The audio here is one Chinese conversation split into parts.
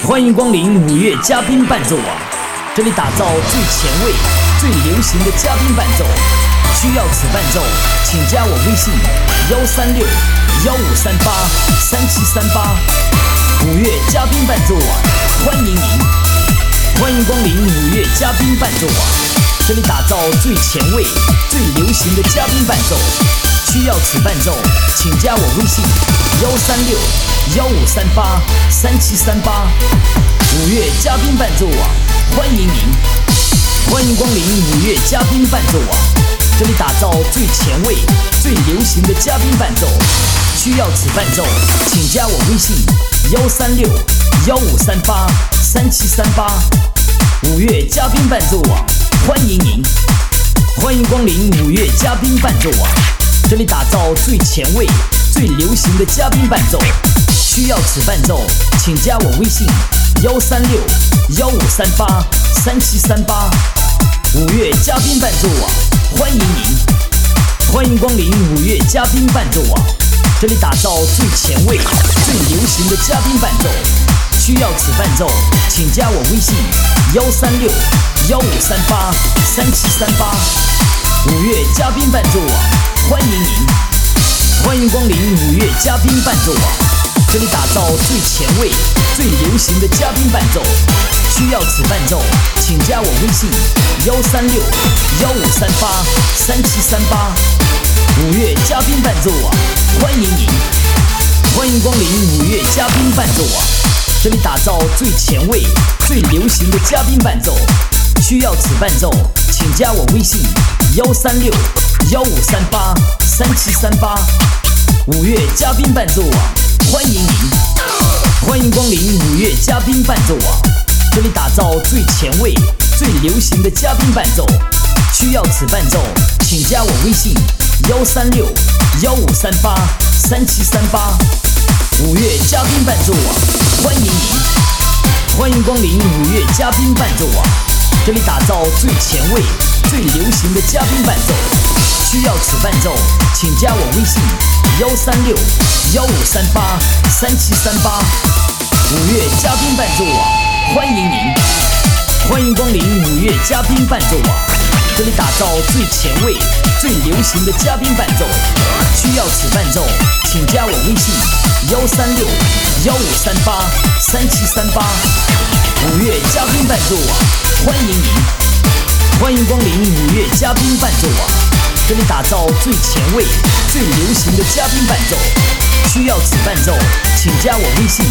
欢迎光临五月嘉宾伴奏网，这里打造最前卫、最流行的嘉宾伴奏。需要此伴奏，请加我微信136-1538-3738。五月嘉宾伴奏网，欢迎您！欢迎光临五月嘉宾伴奏网，这里打造最前卫、最流行的嘉宾伴奏。需要此伴奏，请加我微信136-1538-3738。五月嘉宾伴奏网，欢迎您！欢迎光临五月嘉宾伴奏网，这里打造最前卫、最流行的嘉宾伴奏。需要此伴奏，请加我微信136-1538-3738。五月嘉宾伴奏网，欢迎您！欢迎光临五月嘉宾伴奏网，这里打造最前卫、最流行的嘉宾伴奏。需要此伴奏，请加我微信136-1538-3738。五月嘉宾伴奏网，欢迎您！欢迎光临五月嘉宾伴奏网，这里打造最前卫、最流行的嘉宾伴奏。需要此伴奏，请加我微信136-1538-3738。五月嘉宾伴奏网，欢迎您！欢迎光临五月嘉宾伴奏网，这里打造最前卫、最流行的嘉宾伴奏。需要此伴奏，请加我微信136-1538-3738。五月嘉宾伴奏网，欢迎您！欢迎光临五月嘉宾伴奏网，这里打造最前卫、最流行的嘉宾伴奏。需要此伴奏，请加我微信136-1538-3738。五月嘉宾伴奏网，欢迎您！欢迎光临五月嘉宾伴奏网，这里打造最前卫、最流行的嘉宾伴奏。需要此伴奏，请加我微信136-1538-3738。五月嘉宾伴奏网，欢迎您！欢迎光临五月嘉宾伴奏网，这里打造最前卫、最流行的嘉宾伴奏。需要此伴奏，请加我微信136-1538-3738。五月嘉宾伴奏网，欢迎您！欢迎光临五月嘉宾伴奏网，这里打造最前卫、最流行的嘉宾伴奏。需要此伴奏，请加我微信136-1538-3738。五月嘉宾伴奏网，欢迎您！欢迎光临五月嘉宾伴奏网，这里打造最前卫、最流行的嘉宾伴奏。需要此伴奏，请加我微信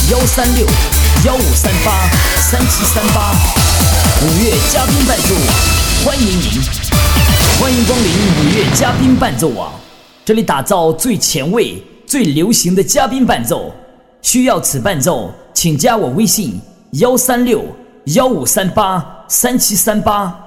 136-1538-3738。五月嘉宾伴奏网，欢迎您！欢迎光临五月嘉宾伴奏网，这里打造最前卫、最流行的嘉宾伴奏。需要此伴奏，请加我微信136-1538-3738。